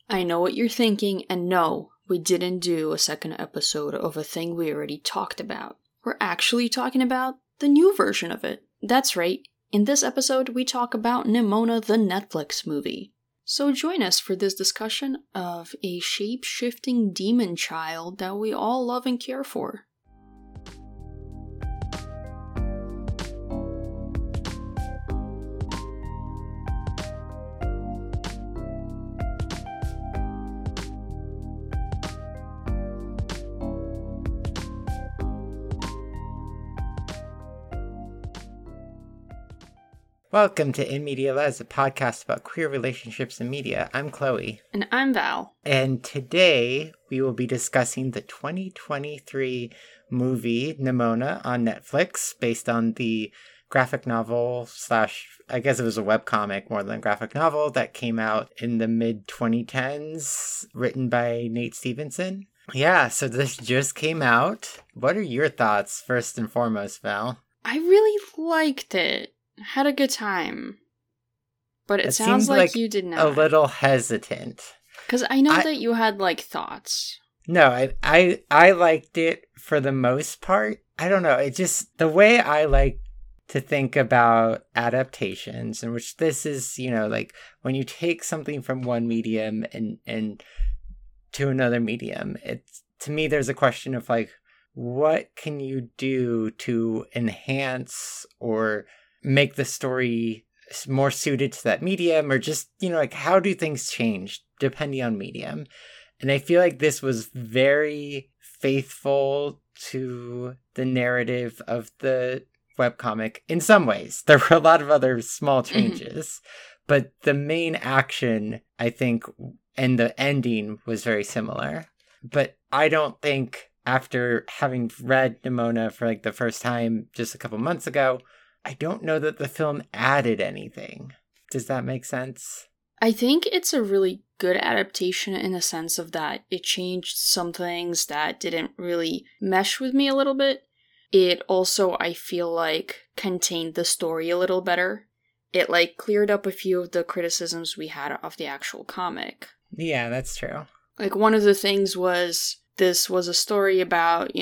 I know what you're thinking, and no, we didn't do a second episode of a thing we already talked about. We're actually talking about the new version of it. That's right, in this episode we talk about Nimona the Netflix movie. So join us for this discussion of a shape-shifting demon child that we all love and care for. Welcome to In Media Les, a podcast about queer relationships in media. I'm Chloe. And I'm Val. And today we will be discussing the 2023 movie Nimona on Netflix, based on the graphic novel / I guess it was a webcomic more than a graphic novel that came out in the mid-2010s, written by Nate Stevenson. Yeah, so this just came out. What are your thoughts, first and foremost, Val? I really liked it. Had a good time. But it sounds like you did not. A little hesitant. Because I know that you had, thoughts. No, I liked it for the most part. I don't know. It just, the way I like to think about adaptations, in which this is, when you take something from one medium and to another medium, it's, to me, there's a question of, what can you do to enhance or make the story more suited to that medium, or just, how do things change depending on medium? And I feel like this was very faithful to the narrative of the webcomic in some ways. There were a lot of other small changes, but the main action, I think, and the ending was very similar. But I don't think, after having read Nimona for the first time just a couple months ago, I don't know that the film added anything. Does that make sense? I think it's a really good adaptation in the sense of that it changed some things that didn't really mesh with me a little bit. It also, I feel like, contained the story a little better. It, cleared up a few of the criticisms we had of the actual comic. Yeah, that's true. One of the things was, this was a story about,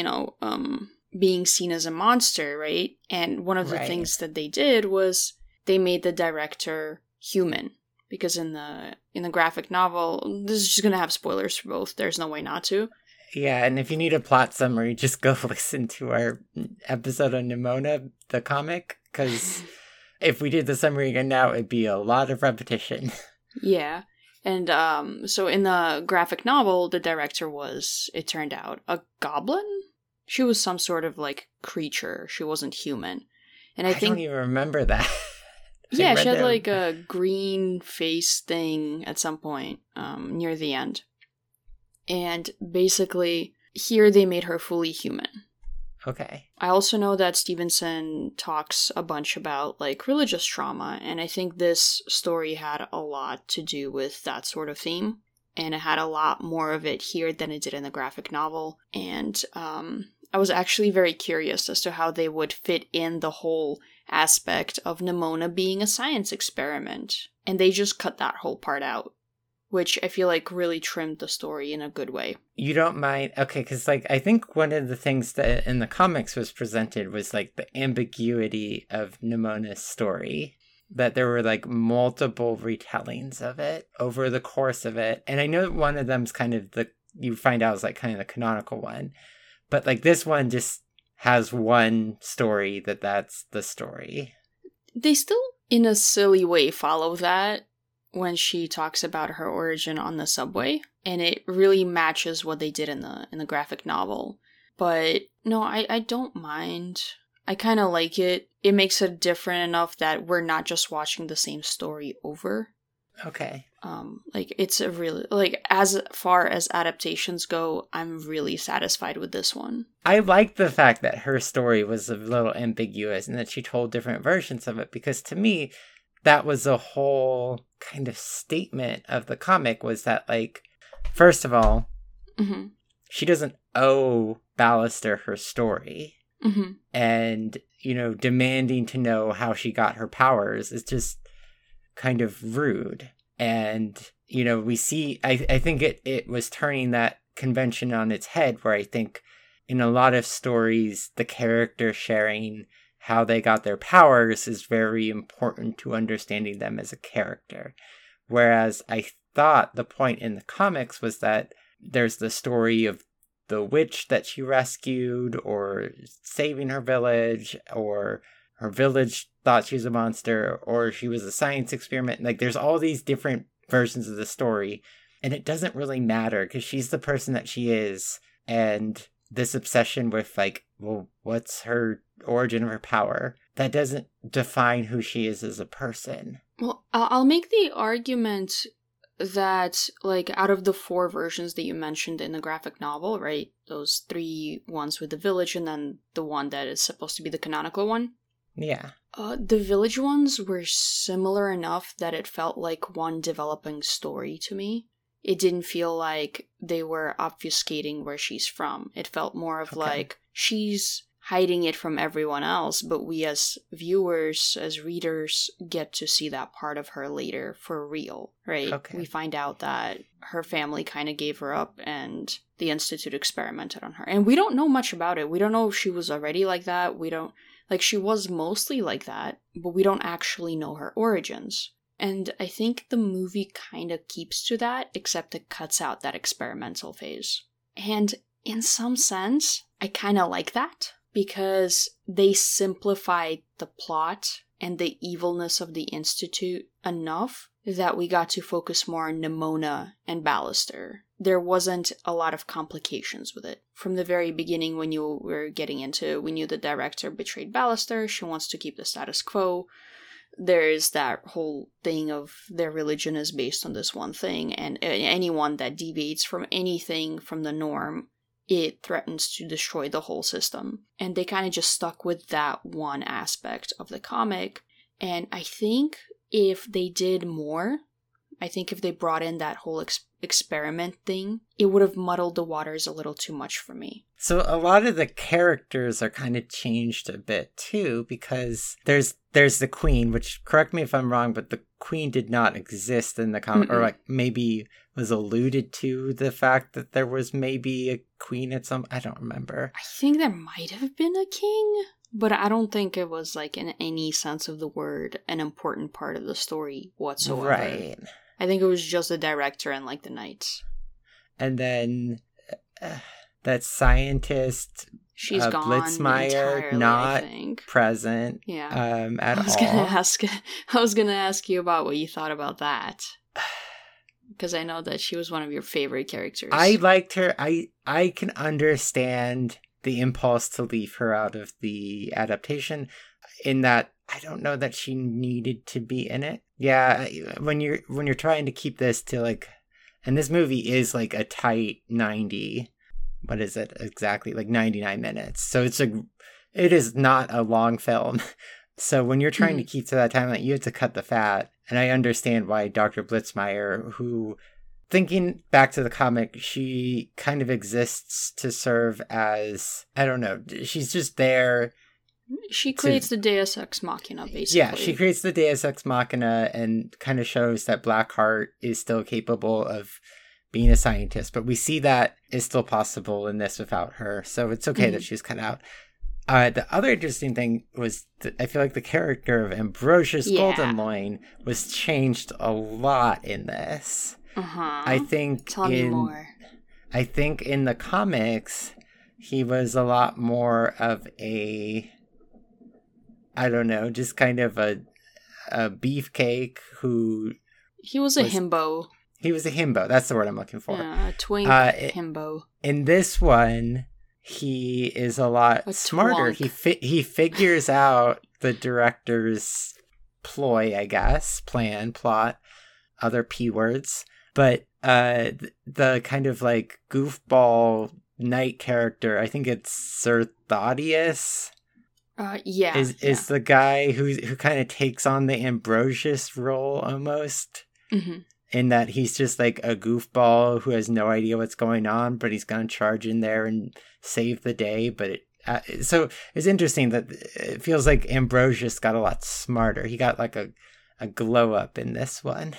being seen as a monster, right? And one of the things that they did was they made the director human, because in the graphic novel, this is just gonna have spoilers for both. There's no way not to. Yeah, and if you need a plot summary, just go listen to our episode on Nimona, the comic, because if we did the summary again now, it'd be a lot of repetition. Yeah. And so in the graphic novel, the director was, it turned out, a goblin? She was some sort of, creature. She wasn't human. And I think... don't even remember that. Yeah, she had, a green face thing at some point near the end. And basically, here they made her fully human. Okay. I also know that Stevenson talks a bunch about, religious trauma, and I think this story had a lot to do with that sort of theme. And it had a lot more of it here than it did in the graphic novel. And I was actually very curious as to how they would fit in the whole aspect of Nimona being a science experiment. And they just cut that whole part out, which I feel really trimmed the story in a good way. You don't mind? Okay, because I think one of the things that in the comics was presented was the ambiguity of Nimona's story. That there were multiple retellings of it over the course of it. And I know one of them's kind of you find out is kind of the canonical one. But this one just has one story that's the story. They still, in a silly way, follow that when she talks about her origin on the subway. And it really matches what they did in the graphic novel. But no, I don't mind. I kind of like it. It makes it different enough that we're not just watching the same story over. Okay. It's a really, as far as adaptations go, I'm really satisfied with this one. I like the fact that her story was a little ambiguous and that she told different versions of it, because to me, that was a whole kind of statement of the comic, was that, first of all, she doesn't owe Ballister her story. And, demanding to know how she got her powers is just kind of rude. And we see, I think it was turning that convention on its head, where I think in a lot of stories, the character sharing how they got their powers is very important to understanding them as a character. Whereas I thought the point in the comics was that there's the story of the witch that she rescued, or saving her village, or her village thought she was a monster, or she was a science experiment. Like, there's all these different versions of the story, and it doesn't really matter because she's the person that she is. And this obsession with, like, well, what's her origin of her power? That doesn't define who she is as a person. Well, I'll make the argument that, like, out of the 4 versions that you mentioned in the graphic novel, right? Those 3 ones with the village, and then the one that is supposed to be the canonical one. Yeah. The village ones were similar enough that it felt like one developing story to me. It didn't feel like they were obfuscating where she's from. It felt more of like she's hiding it from everyone else, but we as viewers, as readers, get to see that part of her later for real, right? Okay. We find out that her family kind of gave her up and the Institute experimented on her. And we don't know much about it. We don't know if she was already like that. We don't, like, she was mostly like that, but we don't actually know her origins. And I think the movie kind of keeps to that, except it cuts out that experimental phase. And in some sense, I kind of like that, because they simplified the plot and the evilness of the Institute enough that we got to focus more on Nimona and Ballister. There wasn't a lot of complications with it. From the very beginning, when you were getting into, we knew the director betrayed Ballister, she wants to keep the status quo. There's that whole thing of their religion is based on this one thing, and anyone that deviates from anything from the norm, it threatens to destroy the whole system. And they kind of just stuck with that one aspect of the comic. And I think if they did more, I think if they brought in that whole experiment thing, it would have muddled the waters a little too much for me. So a lot of the characters are kind of changed a bit too, because there's the queen, which, correct me if I'm wrong, but the queen did not exist in the comic, or like maybe was alluded to the fact that there was maybe a queen at some, I don't remember. I think there might have been a king, but I don't think it was, like, in any sense of the word, an important part of the story whatsoever. Right. I think it was just the director and, like, the knights. And then that scientist, she's gone Blitzmeyer, entirely, not I think. present. Yeah. At I was gonna ask you about what you thought about that, because I know that she was one of your favorite characters. I liked her. I can understand the impulse to leave her out of the adaptation, in that I don't know that she needed to be in it. Yeah, when you're trying to keep this to, like, and this movie is like a tight 90, what is it exactly, like 99 minutes. So it is not a long film. So when you're trying to keep to that time, like, you have to cut the fat. And I understand why Dr. Blitzmeyer, who, thinking back to the comic, she kind of exists to serve as, I don't know, she's just there. She creates the Deus Ex Machina, basically. Yeah, she creates the Deus Ex Machina and kind of shows that Blackheart is still capable of being a scientist. But we see that is still possible in this without her. So it's okay that she's cut out. The other interesting thing was that I feel like the character of Ambrosius Goldenloin was changed a lot in this. I think Tell me more. I think in the comics, he was a lot more of a, I don't know, just kind of a beefcake who... He was a himbo. He was a himbo. That's the word I'm looking for. Yeah, a twink himbo. In this one, he is a lot smarter. Twonk. He figures out the director's ploy, I guess, plan, plot, other P words. But the kind of, like, goofball knight character, I think it's Sir Thaddeus. Is the guy who kind of takes on the Ambrosius role almost, in that he's just like a goofball who has no idea what's going on, but he's gonna charge in there and save the day. But so it's interesting that it feels like Ambrosius got a lot smarter. He got like a glow up in this one.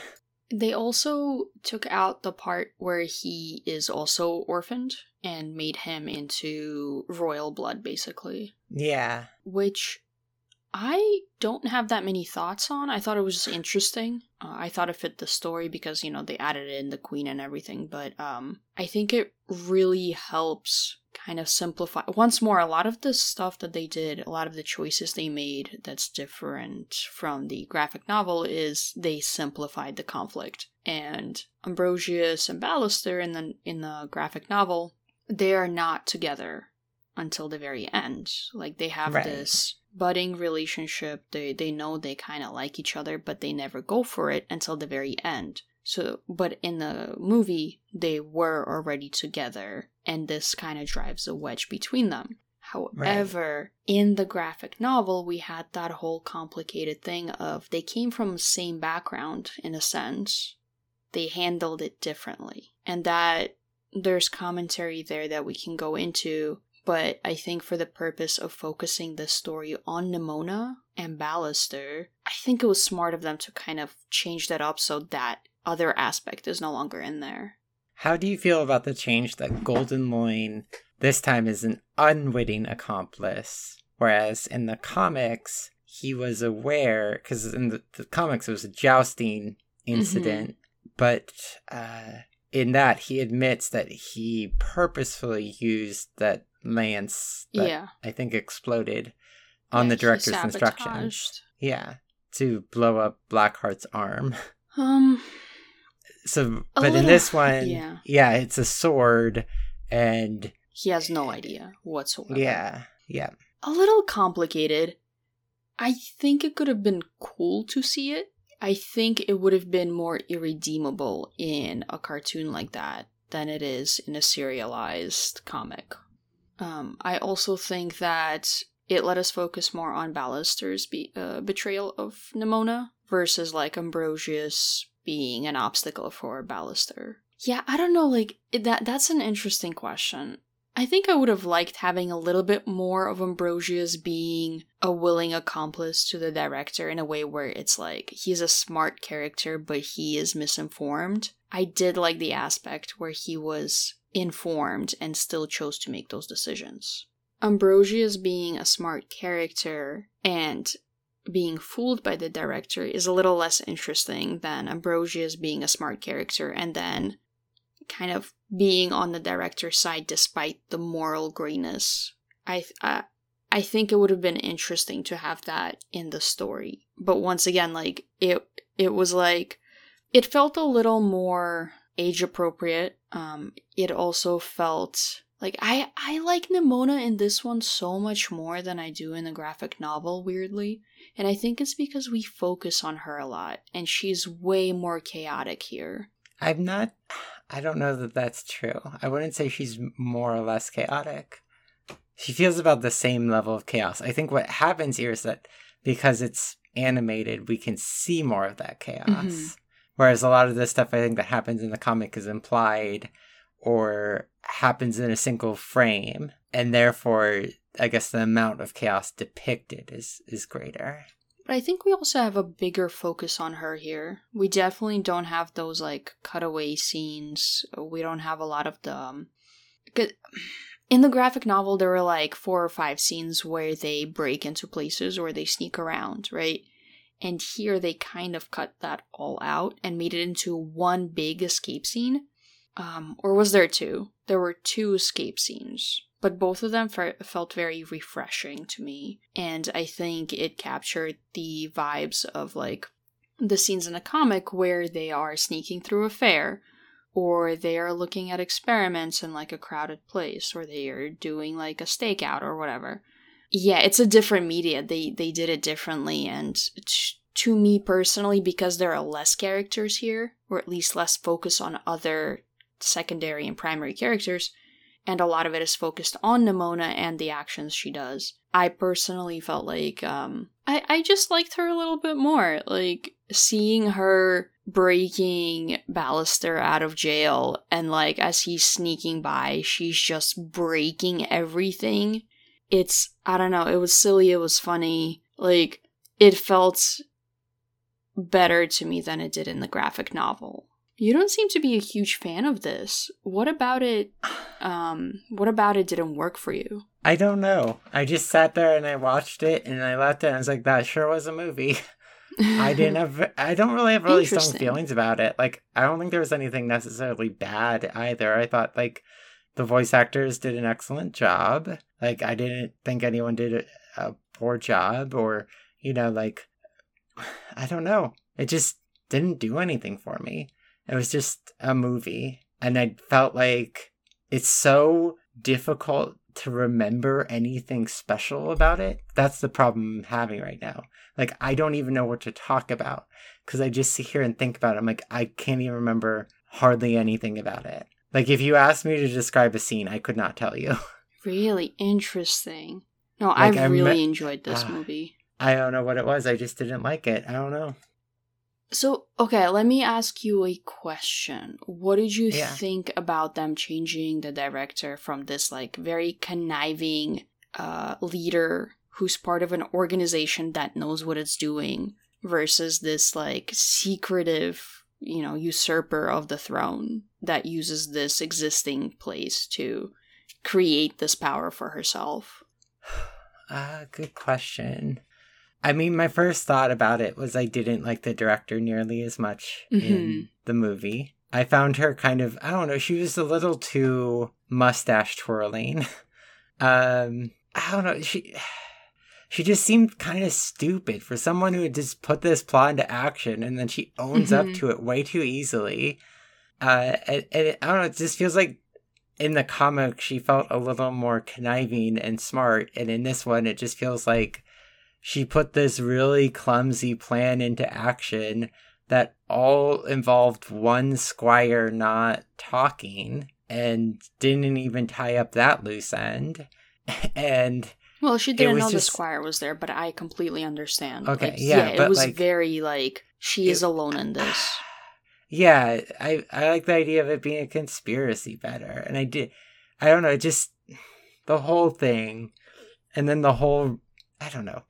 They also took out the part where he is also orphaned and made him into royal blood, basically. Yeah. Which I don't have that many thoughts on. I thought it was just interesting. I thought it fit the story because, they added in the queen and everything. But I think it really helps kind of simplify. Once more, a lot of the stuff that they did, a lot of the choices they made that's different from the graphic novel is they simplified the conflict. And Ambrosius and Ballister in the graphic novel, they are not together until the very end. Like, they have this budding relationship. They know they kind of like each other, but they never go for it until the very end. So, but in the movie, they were already together, and this kind of drives a wedge between them. However, in the graphic novel, we had that whole complicated thing of they came from the same background, in a sense. They handled it differently. And that there's commentary there that we can go into. But I think for the purpose of focusing the story on Nimona and Ballister, I think it was smart of them to kind of change that up so that other aspect is no longer in there. How do you feel about the change that Golden Loin this time is an unwitting accomplice, whereas in the comics, he was aware, because in the comics it was a jousting incident, but in that he admits that he purposefully used that lance that I think exploded on the director's instructions. Yeah, to blow up Blackheart's arm. So, but in this one, it's a sword, and he has no idea whatsoever. Yeah. A little complicated. I think it could have been cool to see it. I think it would have been more irredeemable in a cartoon like that than it is in a serialized comic. I also think that it let us focus more on Ballister's betrayal of Nimona versus like Ambrosius being an obstacle for Ballister. Yeah, I don't know, like that's an interesting question. I think I would have liked having a little bit more of Ambrosius being a willing accomplice to the director in a way where it's like he's a smart character but he is misinformed. I did like the aspect where he was informed and still chose to make those decisions. Ambrosius being a smart character and being fooled by the director is a little less interesting than Ambrosius being a smart character and then kind of being on the director's side despite the moral grayness. I think it would have been interesting to have that in the story. But once again, like it was like it felt a little more age appropriate. It also felt like I like Nimona in this one so much more than I do in the graphic novel, weirdly. And I think it's because we focus on her a lot, and she's way more chaotic here. I don't know that that's true. I wouldn't say she's more or less chaotic. She feels about the same level of chaos. I think what happens here is that because it's animated, we can see more of that chaos. Whereas a lot of the stuff I think that happens in the comic is implied or happens in a single frame. And therefore, I guess the amount of chaos depicted is greater. But I think we also have a bigger focus on her here. We definitely don't have those, like, cutaway scenes. We don't have a lot of the... In the graphic novel, there were, like, 4 or 5 scenes where they break into places or they sneak around, right? And here they kind of cut that all out and made it into one big escape scene. Or was there 2? There were 2 escape scenes. But both of them felt very refreshing to me. And I think it captured the vibes of, like, the scenes in a comic where they are sneaking through a fair, or they are looking at experiments in, like, a crowded place, or they are doing, like, a stakeout or whatever. Yeah, it's a different media. They did it differently, and to me personally, because there are less characters here, or at least less focus on other secondary and primary characters, and a lot of it is focused on Nimona and the actions she does. I personally felt like, I just liked her a little bit more. Like, seeing her breaking Ballister out of jail, and, like, as he's sneaking by, she's just breaking everything. I don't know, it was silly, it was funny. Like, it felt better to me than it did in the graphic novel. You don't seem to be a huge fan of this. What about it didn't work for you? I don't know. I just sat there and I watched it and I left it and I was like, that sure was a movie. I don't really have really strong feelings about it. Like, I don't think there was anything necessarily bad either. I thought, like, the voice actors did an excellent job. Like, I didn't think anyone did a poor job or, you know, like, I don't know. It just didn't do anything for me. It was just a movie. And I felt like it's so difficult to remember anything special about it. That's the problem I'm having right now. Like, I don't even know what to talk about because I just sit here and think about it. I'm like, I can't even remember hardly anything about it. Like, if you asked me to describe a scene, I could not tell you. Really interesting. No, like, I really enjoyed this movie. I don't know what it was. I just didn't like it. I don't know. So, okay, let me ask you a question. What did you think about them changing the director from this, like, very conniving leader who's part of an organization that knows what it's doing versus this, like, secretive, you know, usurper of the throne that uses this existing place to create this power for herself? Good question. I mean, my first thought about it was I didn't like the director nearly as much in the movie. I found her kind of, I don't know, she was a little too mustache twirling. I don't know, she just seemed kind of stupid for someone who had just put this plot into action and then she owns up to it way too easily. And I don't know, it just feels like in the comic she felt a little more conniving and smart, and in this one it just feels like she put this really clumsy plan into action that all involved one squire not talking and didn't even tie up that loose end. And well, she didn't know the squire was there, but I completely understand. Okay, like, yeah, it was like, very like she is alone in this. Yeah, I like the idea of it being a conspiracy better, and I don't know, just the whole thing, and then the whole. I don't know.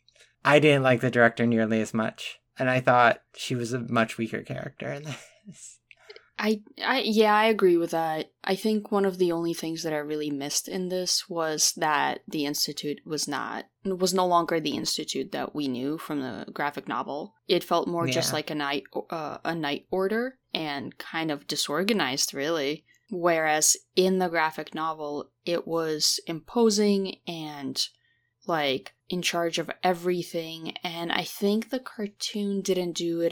I didn't like the director nearly as much. And I thought she was a much weaker character in this. I agree with that. I think one of the only things that I really missed in this was that the Institute was no longer the Institute that we knew from the graphic novel. It felt more just like a night order and kind of disorganized, really. Whereas in the graphic novel, it was imposing and like in charge of everything, and I think the cartoon didn't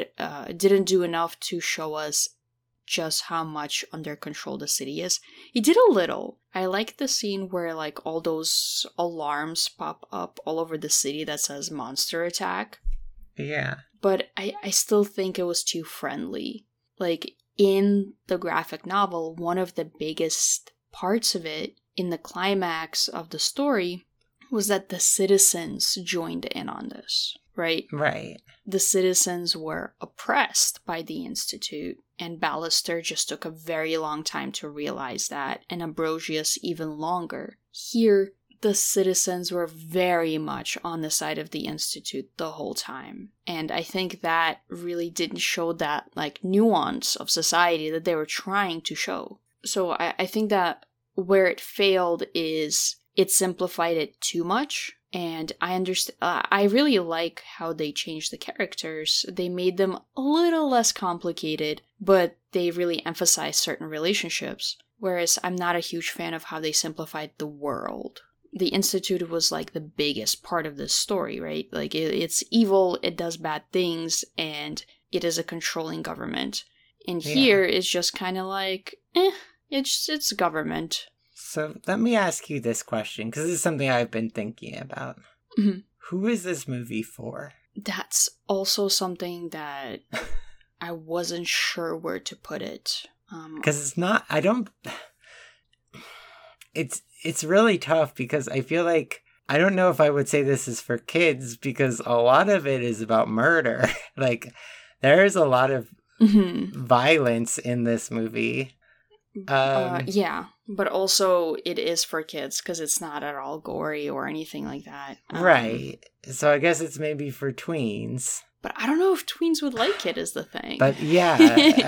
do enough to show us just how much under control the city is. It did a little. I like the scene where like all those alarms pop up all over the city that says monster attack. Yeah. But I still think it was too friendly. Like in the graphic novel, one of the biggest parts of it in the climax of the story was that the citizens joined in on this, right? Right. The citizens were oppressed by the Institute, and Ballister just took a very long time to realize that, and Ambrosius even longer. Here, the citizens were very much on the side of the Institute the whole time, and I think that really didn't show that, like, nuance of society that they were trying to show. So I think that where it failed is it simplified it too much, and I really like how they changed the characters. They made them a little less complicated, but they really emphasized certain relationships, whereas I'm not a huge fan of how they simplified the world. The Institute was like the biggest part of this story, right? Like it's evil, it does bad things, and it is a controlling government. And here it's just kind of like, it's government. So let me ask you this question, because this is something I've been thinking about. Mm-hmm. Who is this movie for? That's also something that I wasn't sure where to put it. Because it's not, it's really tough, because I feel like, I don't know if I would say this is for kids, because a lot of it is about murder. Like, there's a lot of violence in this movie. Yeah, but also it is for kids because it's not at all gory or anything like that. Right. So I guess it's maybe for tweens. But I don't know if tweens would like it is the thing. But yeah,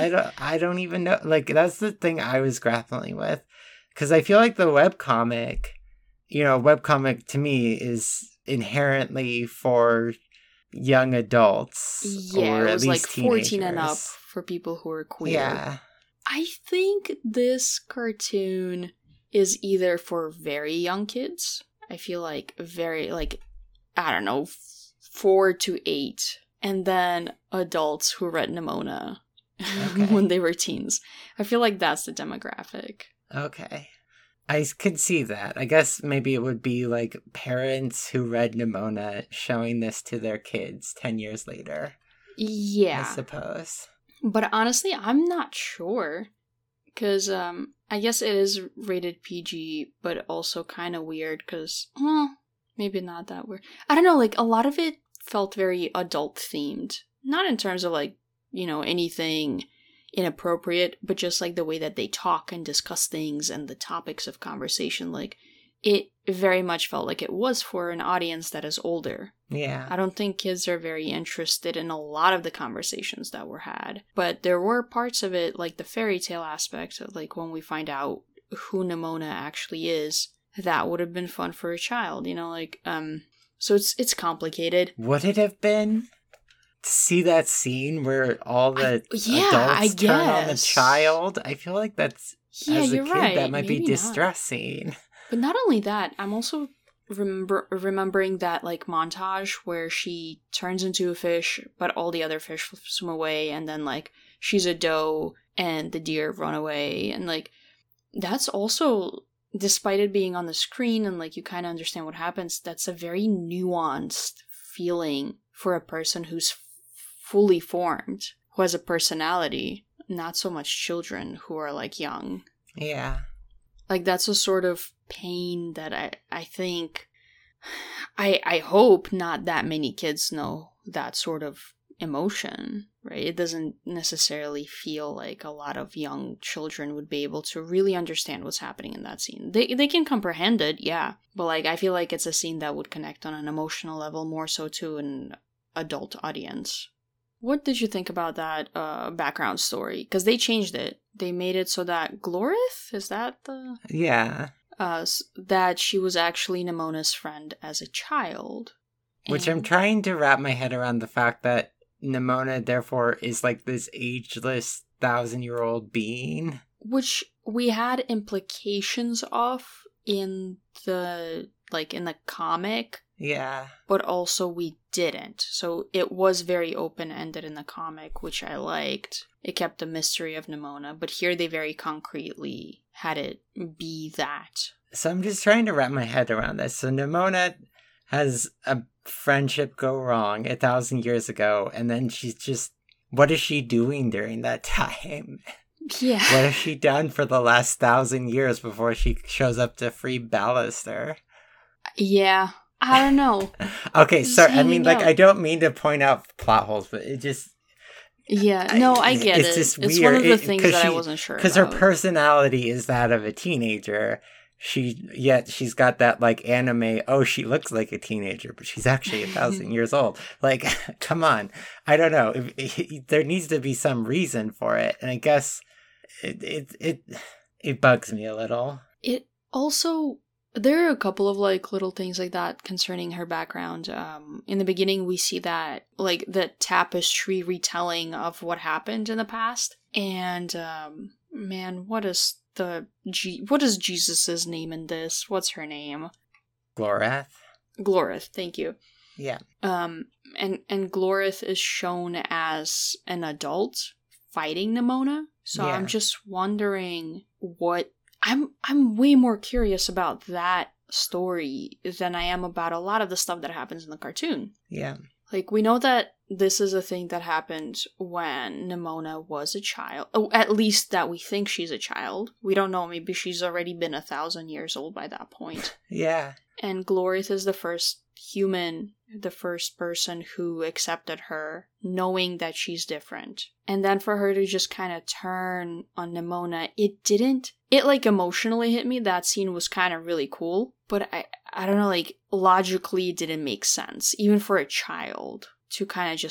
I don't even know. Like, that's the thing I was grappling with. Because I feel like the webcomic, webcomic to me is inherently for young adults. Yeah, or it was at like least 14 teenagers. and up for people who are queer. Yeah. I think this cartoon is either for very young kids. I feel like very, like, I don't know, 4 to 8. And then adults who read Nimona when they were teens. I feel like that's the demographic. Okay. I could see that. I guess maybe it would be like parents who read Nimona showing this to their kids 10 years later. Yeah. I suppose. But honestly, I'm not sure. Because I guess it is rated PG, but also kind of weird because, maybe not that weird. I don't know, like, a lot of it felt very adult-themed. Not in terms of, like, anything inappropriate, but just, like, the way that they talk and discuss things and the topics of conversation. Like, it very much felt like it was for an audience that is older. Yeah. I don't think kids are very interested in a lot of the conversations that were had. But there were parts of it, like the fairy tale aspect, of like when we find out who Nimona actually is, that would have been fun for a child, so it's complicated. Would it have been to see that scene where all the adults turn on the child? I feel like that's, as a kid, right. that might Maybe be distressing. Not. But not only that, I'm also remembering that, like, montage where she turns into a fish, but all the other fish swim away, and then, like, she's a doe, and the deer run away, and, like, that's also, despite it being on the screen, and, like, you kind of understand what happens, that's a very nuanced feeling for a person who's fully formed, who has a personality, not so much children who are, like, young. Yeah. Like, that's a sort of pain that I think, I hope not that many kids know that sort of emotion, right? It doesn't necessarily feel like a lot of young children would be able to really understand what's happening in that scene. They can comprehend it, yeah, but, like, I feel like it's a scene that would connect on an emotional level more so to an adult audience. What did you think about that background story? Because they changed it. They made it so that Glorith, is that the... Yeah. That she was actually Nimona's friend as a child. Which I'm trying to wrap my head around the fact that Nimona, therefore, is like this ageless 1,000-year-old being. Which we had implications of in the comic. Yeah. But also we didn't. So it was very open-ended in the comic, which I liked. It kept the mystery of Nimona, but here they very concretely had it be that. So I'm just trying to wrap my head around this. So Nimona has a friendship go wrong 1,000 years ago, and then she's just... What is she doing during that time? Yeah. What has she done for the last 1,000 years before she shows up to free Ballister? Yeah. I don't know. Okay, sorry. I mean, like, I don't mean to point out plot holes, but it just... Yeah, no, I get it. Just it's weird. One of the things that I wasn't sure because her personality is that of a teenager. Yet she's got that, like, anime, she looks like a teenager, but she's actually 1,000 years old. Like, come on. I don't know. There needs to be some reason for it. And I guess it bugs me a little. It also... There are a couple of, like, little things like that concerning her background. In the beginning, we see that, like, the tapestry retelling of what happened in the past. And, man, what is Jesus' name in this? What's her name? Glorith. Glorith, thank you. Yeah. And Glorith is shown as an adult fighting Nimona. So yeah. I'm just wondering what... I'm way more curious about that story than I am about a lot of the stuff that happens in the cartoon. Yeah. Like, we know that this is a thing that happened when Nimona was a child. Oh, at least that we think she's a child. We don't know. Maybe she's already been 1,000 years old by that point. Yeah. And Glorith is the first human, the first person who accepted her, knowing that she's different. And then for her to just kind of turn on Nimona, it like emotionally hit me. That scene was kind of really cool, but I don't know, like, logically it didn't make sense, even for a child, to kind of just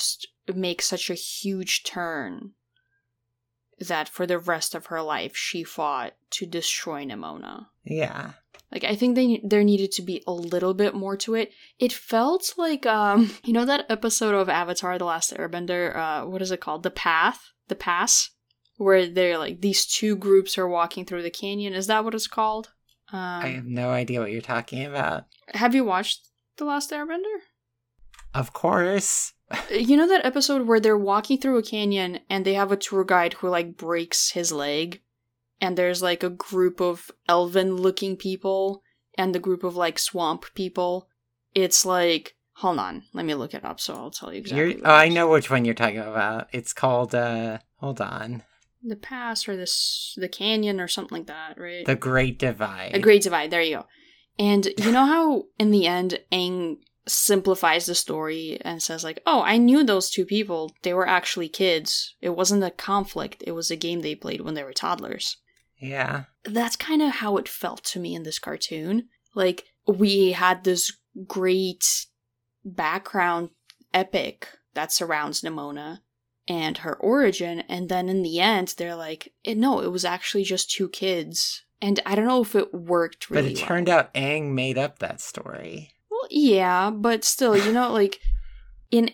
make such a huge turn that for the rest of her life she fought to destroy Nimona. Yeah. Like, I think there needed to be a little bit more to it. It felt like, you know that episode of Avatar: The Last Airbender, what is it called? The Pass? Where they're like, these two groups are walking through the canyon. Is that what it's called? I have no idea what you're talking about. Have you watched The Last Airbender? Of course. You know that episode where they're walking through a canyon and they have a tour guide who, like, breaks his leg? And there's, like, a group of elven-looking people and a group of, like, swamp people. It's like... Hold on. Let me look it up so I'll tell you exactly. I know which one you're talking about. It's called, hold on. The Pass or the Canyon or something like that, right? The Great Divide. The Great Divide. There you go. And you know how, in the end, Aang simplifies the story and says, like, oh, I knew those two people. They were actually kids. It wasn't a conflict. It was a game they played when they were toddlers. Yeah. That's kind of how it felt to me in this cartoon. Like, we had this great background epic that surrounds Nimona and her origin, and then in the end, they're like, no, it was actually just two kids. And I don't know if it worked really well. But it turned out Aang made up that story. Well, yeah, but still, you know, like, in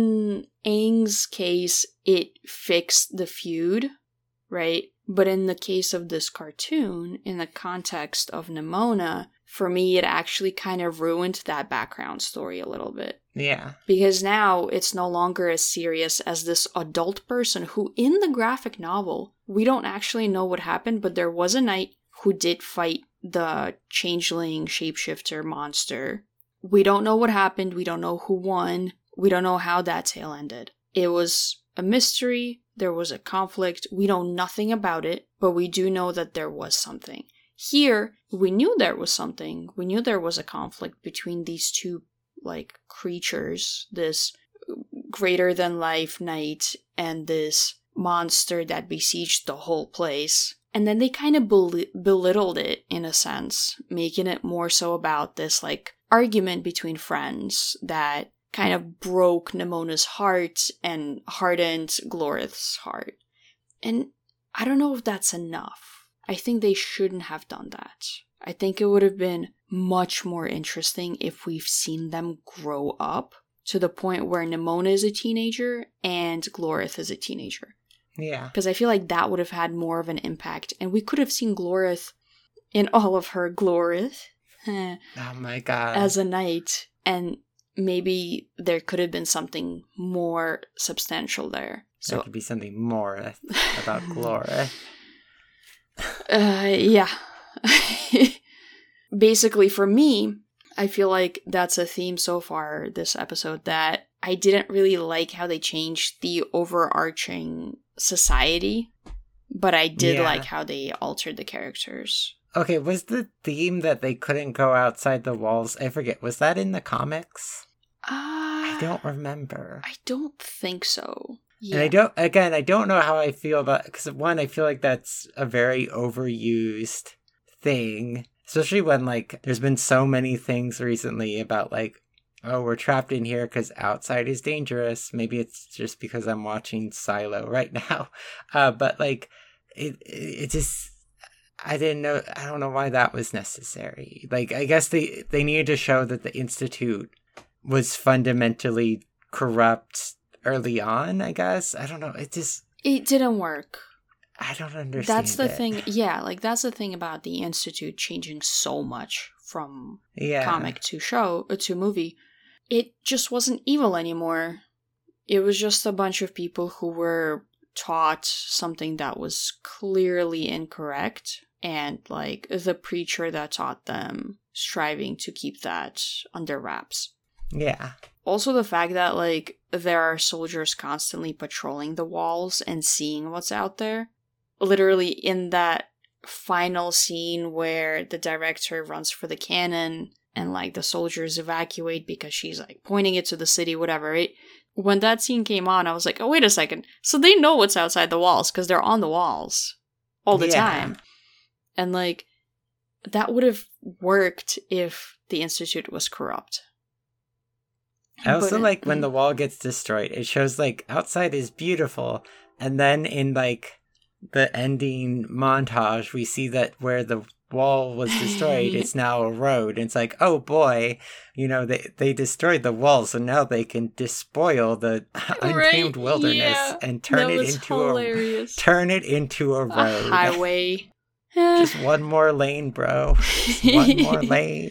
Aang's case, it fixed the feud, right? But in the case of this cartoon, in the context of Nimona, for me, it actually kind of ruined that background story a little bit. Yeah. Because now it's no longer as serious as this adult person who, in the graphic novel, we don't actually know what happened, but there was a knight who did fight the changeling shapeshifter monster. We don't know what happened. We don't know who won. We don't know how that tale ended. It was a mystery. There was a conflict. We know nothing about it, but we do know that there was something. Here, we knew there was something. We knew there was a conflict between these two, like, creatures. This greater-than-life knight and this monster that besieged the whole place. And then they kind of belittled it, in a sense, making it more so about this, like, argument between friends that kind of broke Nimona's heart and hardened Glorith's heart. And I don't know if that's enough. I think they shouldn't have done that. I think it would have been much more interesting if we've seen them grow up to the point where Nimona is a teenager and Glorith is a teenager. Yeah. Because I feel like that would have had more of an impact. And we could have seen Glorith in all of her Glorith. Oh my god. As a knight. And maybe there could have been something more substantial there. So there could be something more about Glorith. Yeah. Basically, for me, I feel like that's a theme so far this episode, that I didn't really like how they changed the overarching society, but I did like how they altered the characters. Okay, was the theme that they couldn't go outside the walls, I forget, was that in the comics? I don't remember. I don't think so. Yeah. And I don't know how I feel about, because one, I feel like that's a very overused thing, especially when, like, there's been so many things recently about, like, oh, we're trapped in here because outside is dangerous. Maybe it's just because I'm watching Silo right now. But, like, it just, I don't know why that was necessary. Like, I guess they needed to show that the Institute was fundamentally corrupt early on, I guess. I don't know. It didn't work. I don't understand. That's the thing. Yeah, like, that's the thing about the Institute changing so much from comic to movie. It just wasn't evil anymore. It was just a bunch of people who were taught something that was clearly incorrect, and, like, the preacher that taught them striving to keep that under wraps. Yeah. Also the fact that, like, there are soldiers constantly patrolling the walls and seeing what's out there. Literally in that final scene where the director runs for the cannon and, like, the soldiers evacuate because she's, like, pointing it to the city, whatever, right? When that scene came on, I was like, oh, wait a second. So they know what's outside the walls because they're on the walls all the time. And, like, that would have worked if the Institute was corrupt. I also But, like when the wall gets destroyed. It shows like outside is beautiful, and then in like the ending montage, we see that where the wall was destroyed, it's now a road. And it's like, oh boy, they destroyed the wall, so now they can despoil the untamed wilderness and turn it into a road, a highway. Just one more lane, bro. Just one more lane.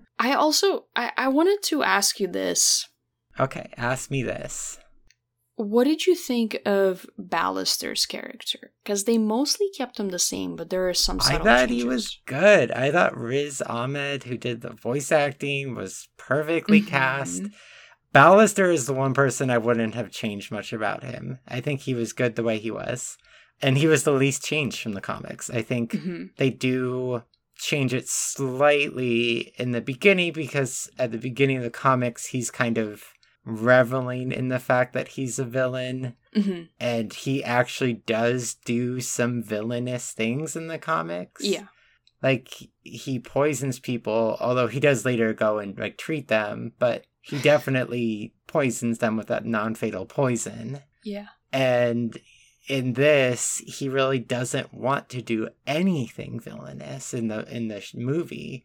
I wanted to ask you this. Okay, ask me this. What did you think of Ballister's character? Because they mostly kept him the same, but there are some subtle I thought changes. he was good. I thought Riz Ahmed, who did the voice acting, was perfectly cast. Ballister is the one person I wouldn't have changed much about him. I think he was good the way he was. And he was the least changed from the comics. I think they do change it slightly in the beginning, because at the beginning of the comics, he's kind of reveling in the fact that he's a villain. And he actually does do some villainous things in the comics. Yeah. Like, he poisons people, although he does later go and like treat them, but he definitely poisons them with that non-fatal poison. Yeah. And in this, he really doesn't want to do anything villainous in the movie.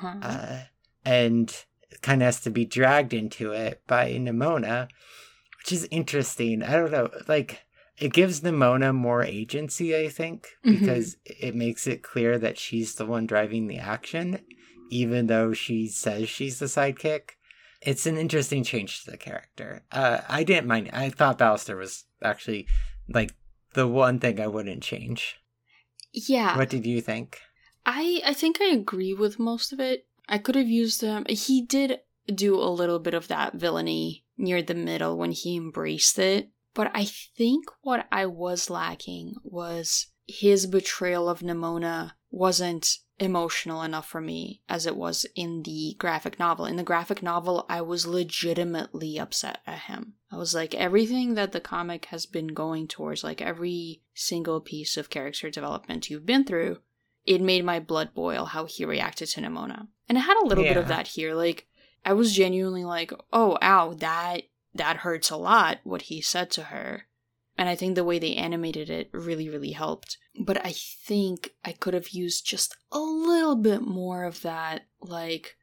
And kind of has to be dragged into it by Nimona, which is interesting. I don't know, like, it gives Nimona more agency, I think, because it makes it clear that she's the one driving the action, even though she says she's the sidekick. It's an interesting change to the character. I didn't mind it. I thought Ballister was actually, like, the one thing I wouldn't change. Yeah. What did you think? I think I agree with most of it. I could have used him. He did do a little bit of that villainy near the middle when he embraced it. But I think what I was lacking was his betrayal of Nimona wasn't emotional enough for me as it was in the graphic novel. In the graphic novel, I was legitimately upset at him. I was like, everything that the comic has been going towards, like every single piece of character development you've been through, it made my blood boil how he reacted to Nimona. And I had a little bit of that here. Like, I was genuinely like, oh, ow, that hurts a lot, what he said to her. And I think the way they animated it really, really helped. But I think I could have used just a little bit more of that. Like,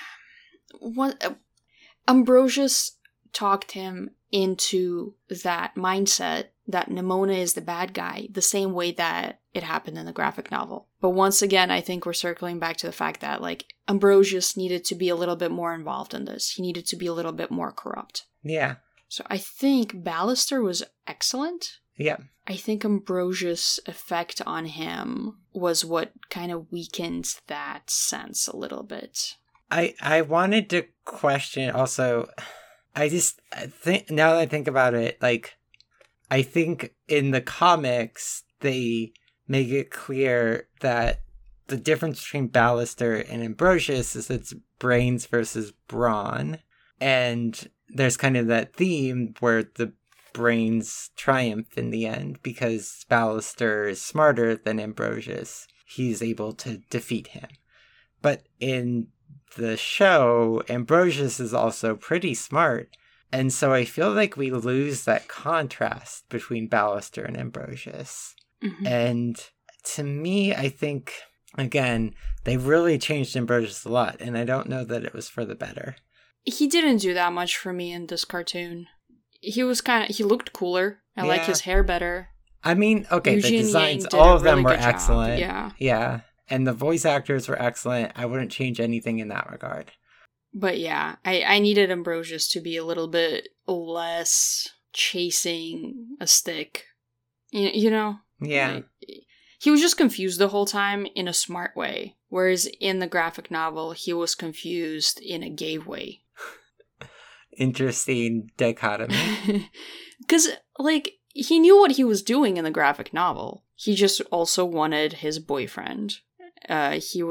Ambrosius talked him into that mindset that Nimona is the bad guy, the same way that it happened in the graphic novel. But once again, I think we're circling back to the fact that, like, Ambrosius needed to be a little bit more involved in this. He needed to be a little bit more corrupt. Yeah. So I think Ballister was excellent. Yeah. I think Ambrosius' effect on him was what kind of weakened that sense a little bit. I wanted to question also, I think, now that I think about it, like, I think in the comics, they make it clear that the difference between Ballister and Ambrosius is it's brains versus brawn. And there's kind of that theme where the brains triumph in the end because Ballister is smarter than Ambrosius. He's able to defeat him. But in the show, Ambrosius is also pretty smart. And so I feel like we lose that contrast between Ballister and Ambrosius. And to me, I think, again, they really changed Ambrosius a lot. And I don't know that it was for the better. He didn't do that much for me in this cartoon. He looked cooler. I like his hair better. I mean, okay, Eugene the designs, Yang did all a of them really were good job. excellent. Yeah. And the voice actors were excellent. I wouldn't change anything in that regard. But yeah, I needed Ambrosius to be a little bit less chasing a stick. You know? Yeah. Like, he was just confused the whole time in a smart way. Whereas in the graphic novel, he was confused in a gay way. Interesting dichotomy. Because, like, he knew what he was doing in the graphic novel. He just also wanted his boyfriend. He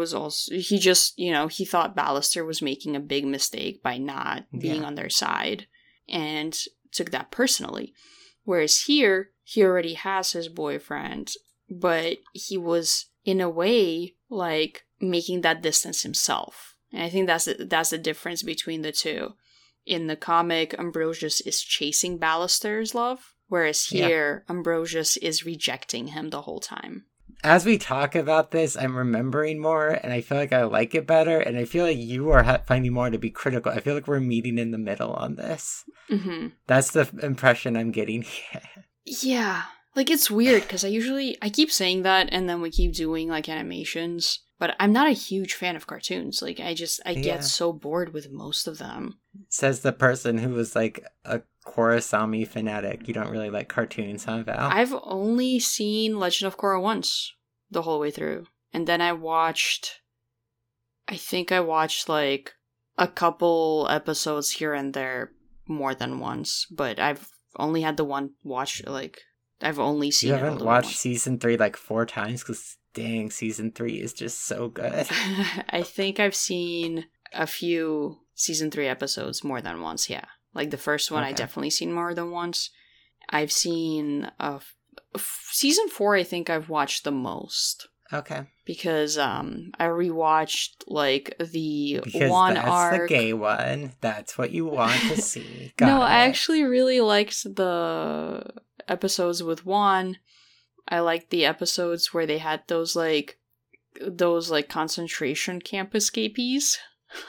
thought Ballister was making a big mistake by not being on their side and took that personally. Whereas here, he already has his boyfriend, but he was, in a way, like, making that distance himself. And I think that's the difference between the two. in the comic, Ambrosius is chasing Ballister's love, whereas here, Ambrosius is rejecting him the whole time. As we talk about this, I'm remembering more, and I feel like I like it better, and I feel like you are finding more to be critical. I feel like we're meeting in the middle on this. Mm-hmm. That's the impression I'm getting here. Yeah. Like, it's weird, because I keep saying that, and then we keep doing, like, animations, but I'm not a huge fan of cartoons. Like, I get so bored with most of them. Says the person who was, like, a Kurosami fanatic. You don't really like cartoons, huh, Val? I've only seen Legend of Korra once, the whole way through. And then I think I watched, like, a couple episodes here and there more than once, but I've only had the one watch, like, I've only seen it. You haven't watched season 3 like 4 times? Because, dang, season 3 is just so good. I think I've seen a few season 3 episodes more than once, yeah. Like, the first one I definitely seen more than once. I've seen season 4, I think I've watched the most. Okay. Because I rewatched, like, the because one that's arc. The gay one. That's what you want to see. I actually really liked the episodes with Juan. I liked the episodes where they had those concentration camp escapees.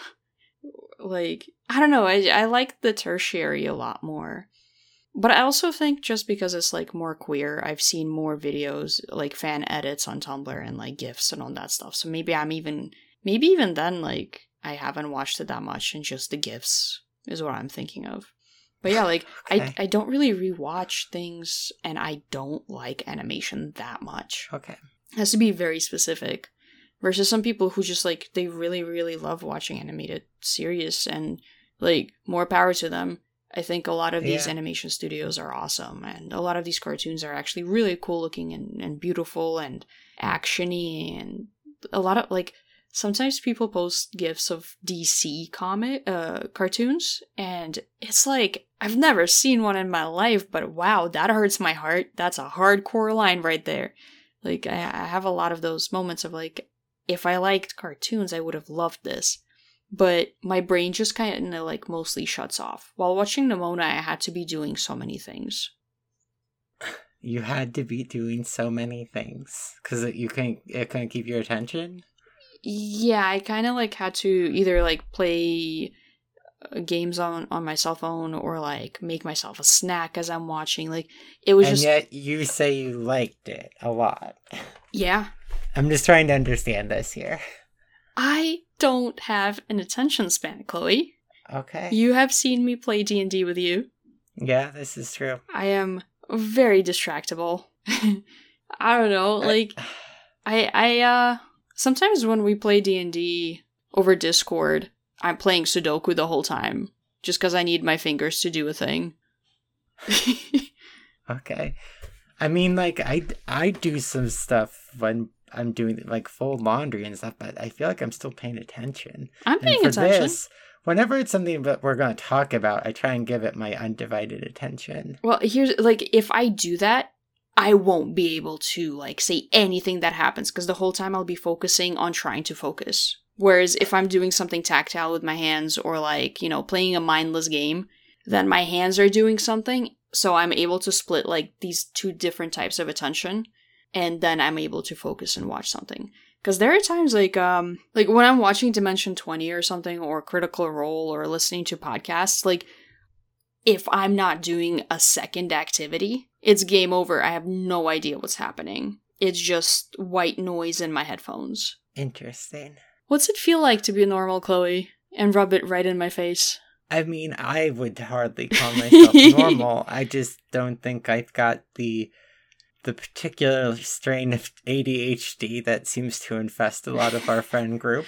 Like, I don't know, I like the tertiary a lot more. But I also think just because it's, like, more queer, I've seen more videos, like, fan edits on Tumblr and, like, GIFs and all that stuff. So maybe even then, like, I haven't watched it that much, and just the GIFs is what I'm thinking of. But yeah, like, okay. I don't really rewatch things, and I don't like animation that much. Okay. It has to be very specific. Versus some people who just, like, they really, really love watching animated series, and, like, more power to them. I think a lot of these animation studios are awesome, and a lot of these cartoons are actually really cool looking and beautiful and actiony, and a lot of, like, sometimes people post GIFs of DC cartoons, and it's like, I've never seen one in my life, but wow, that hurts my heart. That's a hardcore line right there. Like, I have a lot of those moments of, like, if I liked cartoons, I would have loved this. But my brain just kind of, like, mostly shuts off. While watching Nimona, I had to be doing so many things. You had to be doing so many things? Because it couldn't keep your attention? Yeah, I kind of, like, had to either, like, play games on my cell phone or, like, make myself a snack as I'm watching. Like, it was and yet you say you liked it a lot. Yeah. I'm just trying to understand this here. I don't have an attention span, Chloe. Okay. You have seen me play D&D with you. Yeah, this is true. I am very distractible. I don't know, like, I sometimes when we play D&D over Discord, I'm playing Sudoku the whole time, just because I need my fingers to do a thing. Okay. I mean, like, I do some stuff when I'm doing, like, full laundry and stuff, but I feel like I'm still paying attention. I'm paying attention. Whenever it's something that we're going to talk about, I try and give it my undivided attention. Well, here's, like, if I do that, I won't be able to, like, say anything that happens, because the whole time I'll be focusing on trying to focus. Whereas if I'm doing something tactile with my hands, or, like, you know, playing a mindless game, then my hands are doing something, so I'm able to split, like, these two different types of attention, and then I'm able to focus and watch something. Because there are times, like when I'm watching Dimension 20 or something, or Critical Role, or listening to podcasts, like, if I'm not doing a second activity, it's game over. I have no idea what's happening. It's just white noise in my headphones. Interesting. What's it feel like to be normal, Chloe? And rub it right in my face. I mean, I would hardly call myself normal. I just don't think I've got the particular strain of ADHD that seems to infest a lot of our friend group.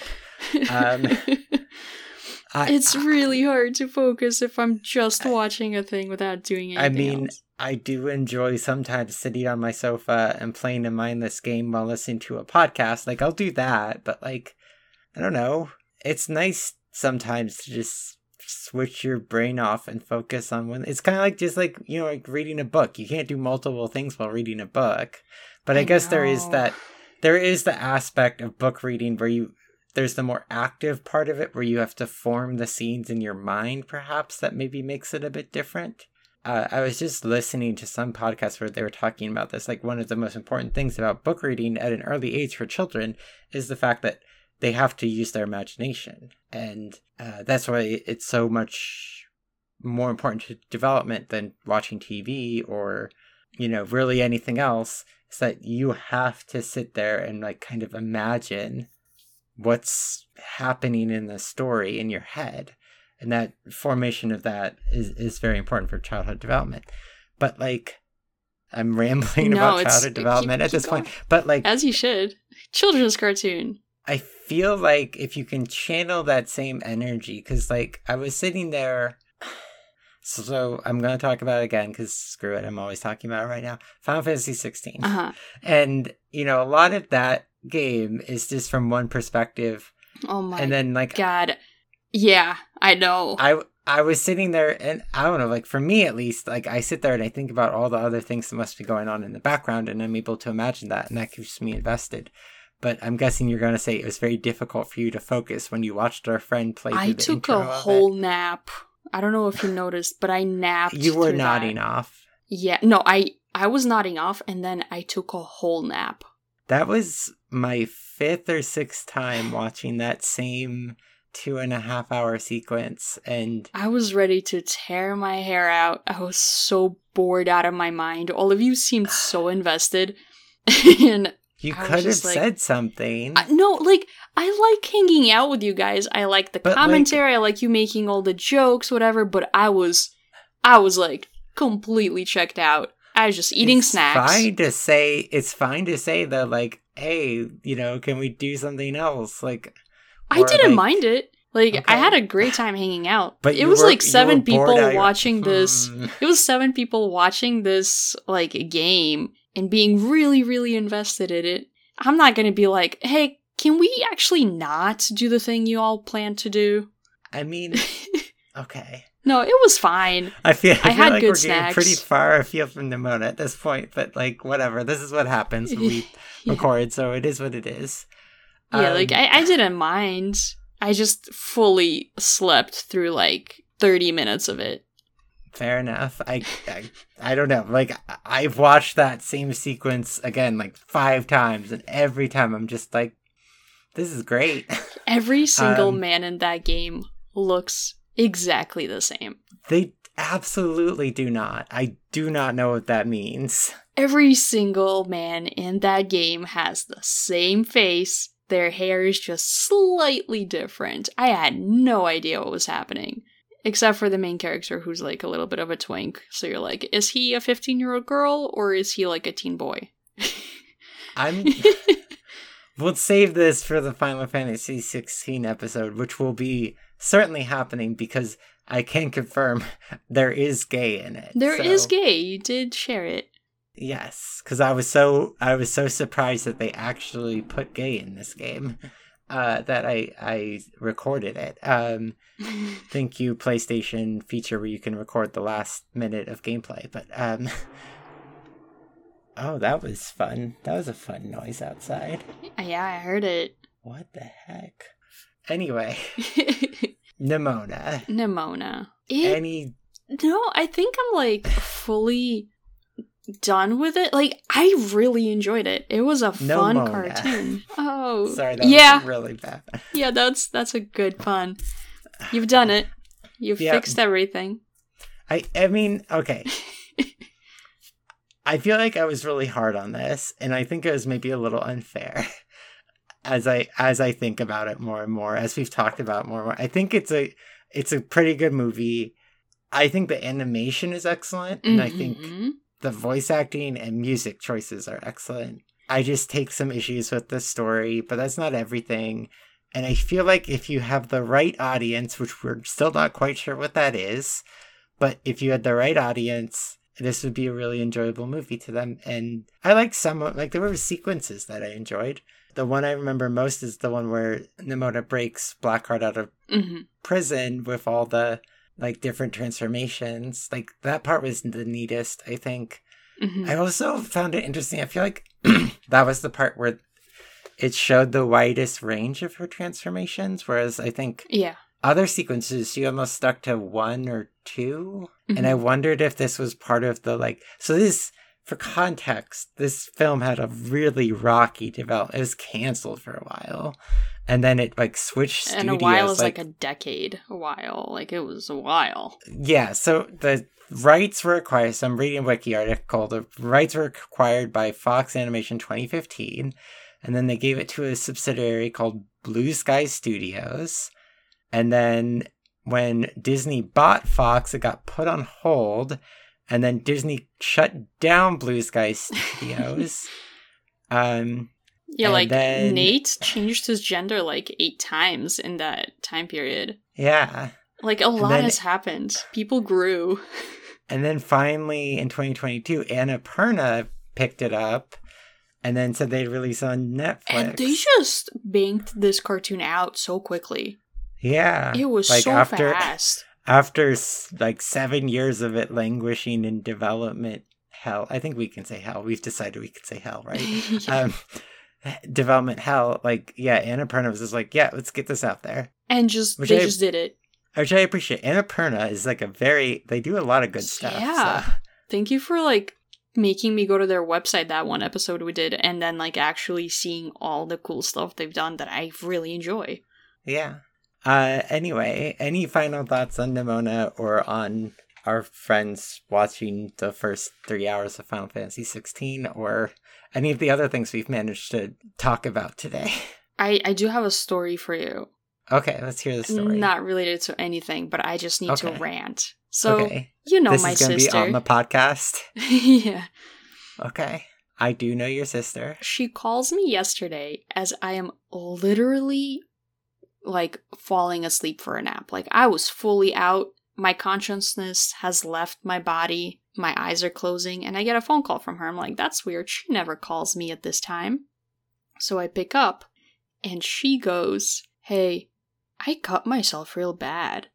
It's really hard to focus if I'm just watching a thing without doing anything else. I do enjoy sometimes sitting on my sofa and playing a mindless game while listening to a podcast. Like, I'll do that, but, like, I don't know. It's nice sometimes to just switch your brain off and focus on one. It's kind of like just like, you know, like reading a book. You can't do multiple things while reading a book. But I guess there is the aspect of book reading where you there's the more active part of it where you have to form the scenes in your mind, perhaps, that maybe makes it a bit different. I was just listening to some podcast where they were talking about this. Like, one of the most important things about book reading at an early age for children is the fact that they have to use their imagination. And that's why it's so much more important to development than watching TV or, you know, really anything else. Is that you have to sit there and like kind of imagine what's happening in the story in your head. And that formation of that is very important for childhood development. But like, I'm rambling about childhood development at this point. But like, as you should. Children's cartoon. I feel like if you can channel that same energy, because like I was sitting there. So I'm going to talk about it again because screw it, I'm always talking about it right now. Final Fantasy 16. And, you know, a lot of that game is just from one perspective. Oh my and then, like, God. Yeah, I know. I was sitting there and I don't know, like for me at least, like I sit there and I think about all the other things that must be going on in the background and I'm able to imagine that and that keeps me invested. But I'm guessing you're going to say it was very difficult for you to focus when you watched our friend play through the intro of it. I took a whole nap. I don't know if you noticed, but I napped. You were nodding off. Yeah, no, I was nodding off, and then I took a whole nap. That was my 5th or 6th time watching that same 2.5 hour sequence, and I was ready to tear my hair out. I was so bored out of my mind. All of you seemed so invested, and you could have said something. No, like, I like hanging out with you guys. I like the commentary. Like, I like you making all the jokes, whatever. But I was like completely checked out. I was just eating snacks. It's fine to say that, like, hey, you know, can we do something else? Like, I didn't mind it. Like, okay. I had a great time hanging out. But it was like 7 people watching this. It was 7 people watching this, like, game and being really, really invested in it. I'm not going to be like, hey, can we actually not do the thing you all planned to do? I mean, okay. No, it was fine. I feel had like good we're snacks. Getting pretty far afield from Nimona at this point, but like, whatever. This is what happens when we record, so it is what it is. Yeah, like, I didn't mind. I just fully slept through like 30 minutes of it. Fair enough. I don't know. Like, I've watched that same sequence again like 5 times, and every time I'm just like, this is great. Every single man in that game looks exactly the same. They absolutely do not. I do not know what that means. Every single man in that game has the same face. Their hair is just slightly different. I had no idea what was happening. Except for the main character who's like a little bit of a twink. So you're like, is he a 15-year-old girl or is he like a teen boy? We'll save this for the Final Fantasy 16 episode, which will be certainly happening because I can confirm there is gay in it. There is gay. You did share it. Yes, because I was so surprised that they actually put gay in this game that I recorded it. Thank you, PlayStation feature where you can record the last minute of gameplay. But oh, that was fun. That was a fun noise outside. Yeah, I heard it. What the heck? Anyway, Nimona. No, I think I'm like fully done with it. Like, I really enjoyed it. It was a fun cartoon. Oh, sorry, that was really bad. Yeah, that's a good pun. You've done it. You've fixed everything. I mean, okay. I feel like I was really hard on this, and I think it was maybe a little unfair. As I think about it more and more, as we've talked about more and more, I think it's a pretty good movie. I think the animation is excellent, and I think the voice acting and music choices are excellent. I just take some issues with the story, but that's not everything. And I feel like if you have the right audience, which we're still not quite sure what that is, but if you had the right audience, this would be a really enjoyable movie to them. And I like there were sequences that I enjoyed. The one I remember most is the one where Nimona breaks Blackheart out of prison with all the like different transformations. Like, that part was the neatest, I think. I also found it interesting. I feel like that was the part where it showed the widest range of her transformations, whereas I think Yeah. other sequences, she almost stuck to 1 or 2. Mm-hmm. And I wondered if this was part of the, like... So this, for context, this film had a really rocky development. It was canceled for a while. And then it, like, switched studios. And a while is like a decade. A while. Like, it was a while. Yeah, so the rights were acquired. So I'm reading a wiki article. The rights were acquired by Fox Animation 2015. And then they gave it to a subsidiary called Blue Sky Studios. And then when Disney bought Fox, it got put on hold. And then Disney shut down Blue Sky Studios. Yeah, like, then, Nate changed his gender, like, 8 times in that time period. Yeah. Like, a lot has happened. People grew. And then finally, in 2022, Annapurna picked it up. And then said they'd release on Netflix. And they just banked this cartoon out so quickly. Yeah. It was like so fast. After, like, 7 years of it languishing in development hell. I think we can say hell. We've decided we can say hell, right? Yeah. Development hell. Like, yeah, Annapurna was just like, yeah, let's get this out there. And just just did it. Which I appreciate. Annapurna is like they do a lot of good stuff. Yeah. So. Thank you for, like, making me go to their website that one episode we did, and then, like, actually seeing all the cool stuff they've done that I really enjoy. Yeah. Anyway, any final thoughts on Nimona or on our friends watching the first 3 hours of Final Fantasy 16 or any of the other things we've managed to talk about today? I do have a story for you. Okay, let's hear the story. Not related to anything, but I just need to rant. So, okay. You know, this my sister. This is going to be on the podcast? Yeah. Okay. I do know your sister. She calls me yesterday as I am literally, like, falling asleep for a nap. Like, I was fully out. My consciousness has left my body. My eyes are closing. And I get a phone call from her. I'm like, that's weird. She never calls me at this time. So I pick up. And she goes, hey, I cut myself real bad.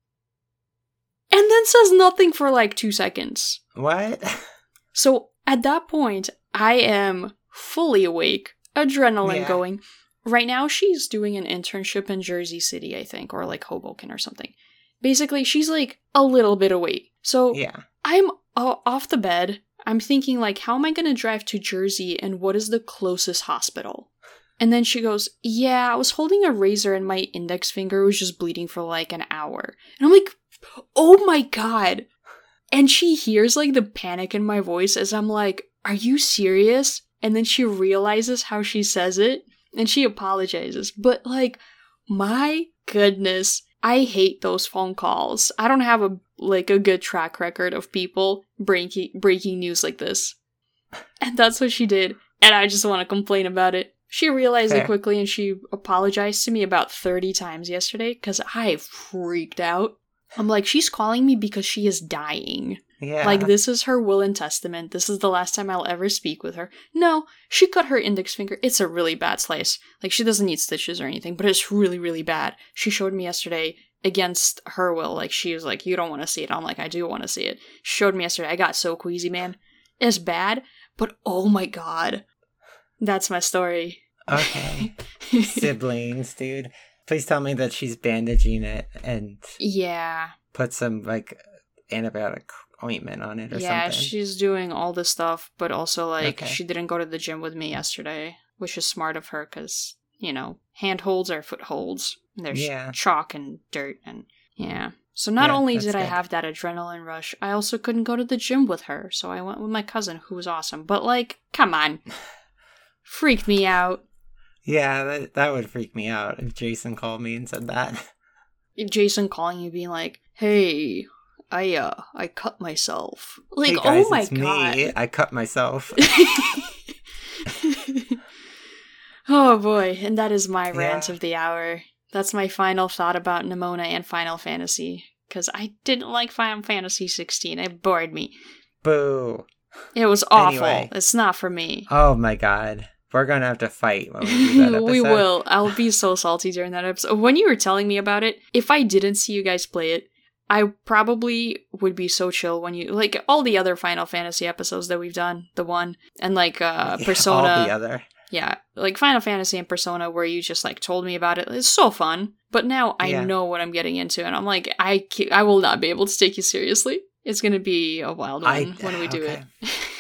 And then says nothing for like 2 seconds. What? So at that point, I am fully awake, adrenaline going. Right now, she's doing an internship in Jersey City, I think, or like Hoboken or something. Basically, she's like a little bit awake. So I'm off the bed. I'm thinking like, how am I going to drive to Jersey and what is the closest hospital? And then she goes, yeah, I was holding a razor and my index finger was just bleeding for like an hour. And I'm like, oh my God. And she hears like the panic in my voice as I'm like, are you serious? And then she realizes how she says it and she apologizes. But like, my goodness, I hate those phone calls. I don't have a good track record of people breaking news like this. And that's what she did. And I just want to complain about it. She realized it quickly and she apologized to me about 30 times yesterday because I freaked out. I'm like, she's calling me because she is dying. Yeah. Like, this is her will and testament. This is the last time I'll ever speak with her. No, she cut her index finger. It's a really bad slice. Like, she doesn't need stitches or anything, but it's really, really bad. She showed me yesterday against her will. Like, she was like, you don't want to see it. I'm like, I do want to see it. She showed me yesterday. I got so queasy, man. It's bad, but oh my God. That's my story. Okay. Siblings, dude. Please tell me that she's bandaging it and put some like antibiotic ointment on it or something. Yeah, she's doing all this stuff, but also like she didn't go to the gym with me yesterday, which is smart of her because, you know, handholds are footholds. There's chalk and dirt and So not only did I have that adrenaline rush, I also couldn't go to the gym with her. So I went with my cousin who was awesome. But like, come on. Freaked me out. Yeah, that would freak me out if Jason called me and said that. Jason calling you being like, hey, I cut myself. Like, hey guys, oh my it's God. Me. I cut myself. Oh boy, and that is my rant of the hour. That's my final thought about Nimona and Final Fantasy. Because I didn't like Final Fantasy 16. It bored me. Boo. It was awful. Anyway. It's not for me. Oh my God. We're going to have to fight when we do that episode. We will. I'll be so salty during that episode. When you were telling me about it, if I didn't see you guys play it, I probably would be so chill when you... Like, all the other Final Fantasy episodes that we've done. The one. And, like, Persona. All the other. Yeah, like Final Fantasy and Persona, where you just like told me about it, it's so fun. But now I know what I'm getting into, and I'm like, I will not be able to take you seriously. It's gonna be a wild one when we do it.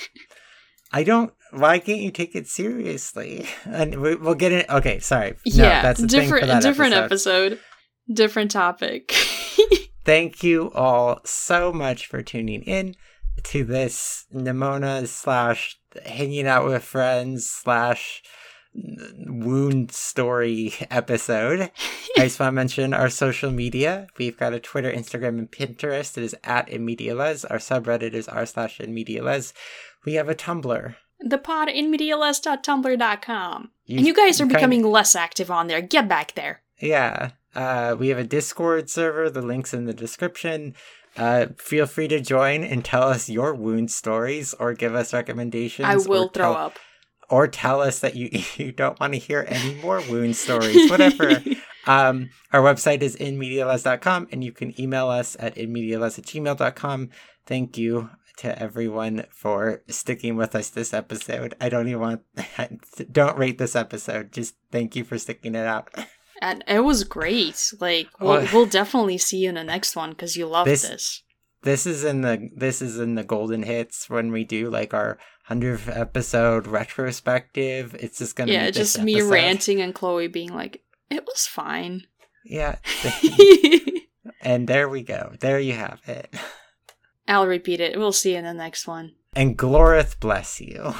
Why can't you take it seriously? And we'll get it. Okay, sorry. No, yeah, that's the different thing for that different episode, different topic. Thank you all so much for tuning in to this Nimona / hanging out with friends / wound story episode. I just want to mention our social media. We've got a Twitter, Instagram, and Pinterest. It is @InMediaLes. Our subreddit is r/InMediaLes. We have a Tumblr. thepodinmedialess.tumblr.com. And you guys are becoming less active on there. Get back there. Yeah. We have a Discord server. The link's in the description. Feel free to join and tell us your wound stories or give us recommendations. I will throw up. Or tell us that you don't want to hear any more wound stories. Whatever. Our website is inmediales.com, and you can email us at inmediales@gmail.com. Thank you to everyone for sticking with us this episode. I don't even don't rate this episode. Just thank you for sticking it out. And it was great. Like we'll definitely see you in the next one because you love this. This is in the golden hits when we do like our 100th episode retrospective. It's just gonna be just me episode. Ranting and Chloe being like, it was fine. Yeah. And there we go. There you have it. I'll repeat it. We'll see you in the next one. And Glorith bless you.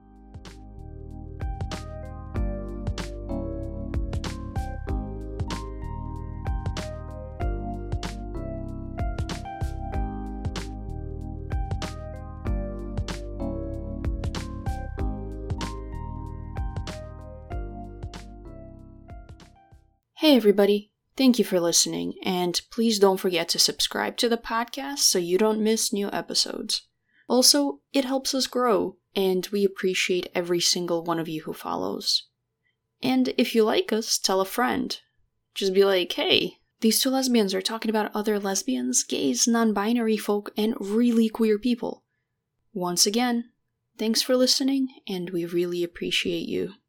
Hey everybody, thank you for listening, and please don't forget to subscribe to the podcast so you don't miss new episodes. Also, it helps us grow, and we appreciate every single one of you who follows. And if you like us, tell a friend. Just be like, hey, these two lesbians are talking about other lesbians, gays, non-binary folk, and really queer people. Once again, thanks for listening, and we really appreciate you.